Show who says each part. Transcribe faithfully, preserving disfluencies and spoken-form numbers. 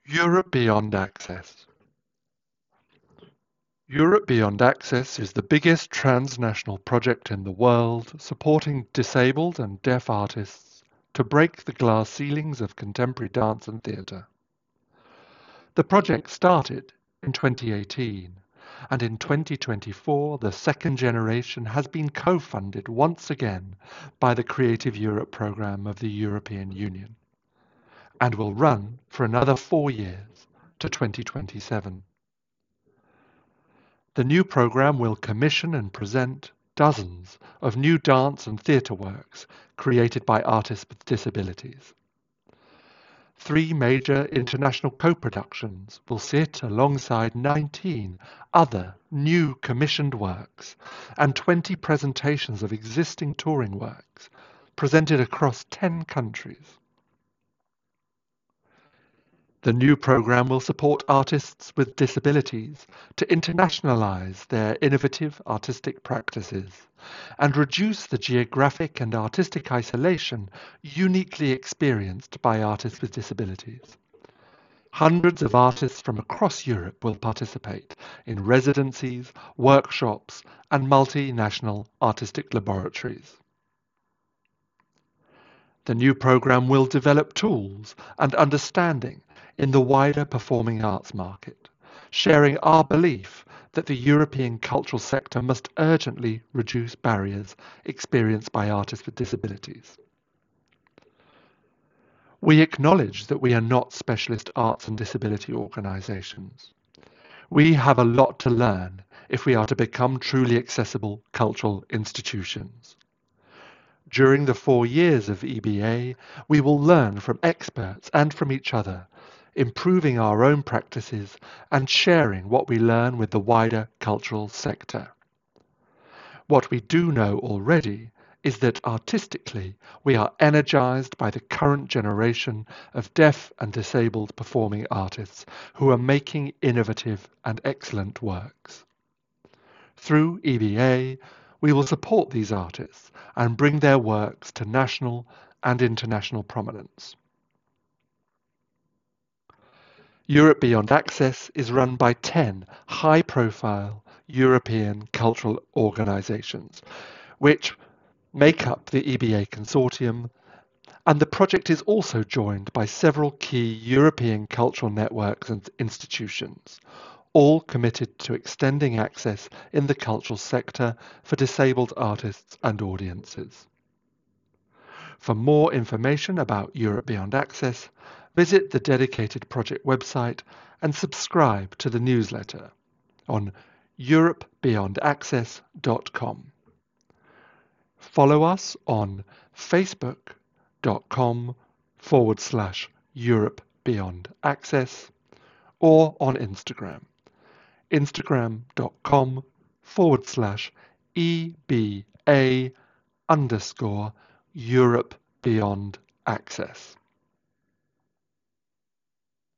Speaker 1: Europe Beyond Access. Europe Beyond Access is the biggest transnational project in the world supporting disabled and deaf artists to break the glass ceilings of contemporary dance and theatre. The project started in twenty eighteen, and in twenty twenty-four the second generation has been co-funded once again by the Creative Europe programme of the European Union, and will run for another four years to twenty twenty-seven. The new programme will commission and present dozens of new dance and theatre works created by artists with disabilities. Three major international co-productions will sit alongside nineteen other new commissioned works and twenty presentations of existing touring works presented across ten countries. The new programme will support artists with disabilities to internationalise their innovative artistic practices and reduce the geographic and artistic isolation uniquely experienced by artists with disabilities. Hundreds of artists from across Europe will participate in residencies, workshops, and multinational artistic laboratories. The new programme will develop tools and understanding in the wider performing arts market, sharing our belief that the European cultural sector must urgently reduce barriers experienced by artists with disabilities. We acknowledge that we are not specialist arts and disability organisations. We have a lot to learn if we are to become truly accessible cultural institutions. During the four years of E B A, we will learn from experts and from each other, improving our own practices and sharing what we learn with the wider cultural sector. What we do know already is that artistically we are energized by the current generation of deaf and disabled performing artists who are making innovative and excellent works. Through E B A, we will support these artists and bring their works to national and international prominence. Europe Beyond Access is run by ten high-profile European cultural organisations, which make up the E B A consortium, and the project is also joined by several key European cultural networks and institutions, all committed to extending access in the cultural sector for disabled artists and audiences. For more information about Europe Beyond Access, visit the dedicated project website and subscribe to the newsletter on europe beyond access dot com. Follow us on facebook.com forward slash Europe Beyond Access or on Instagram, instagram.com forward slash EBA underscore Europe Beyond Access.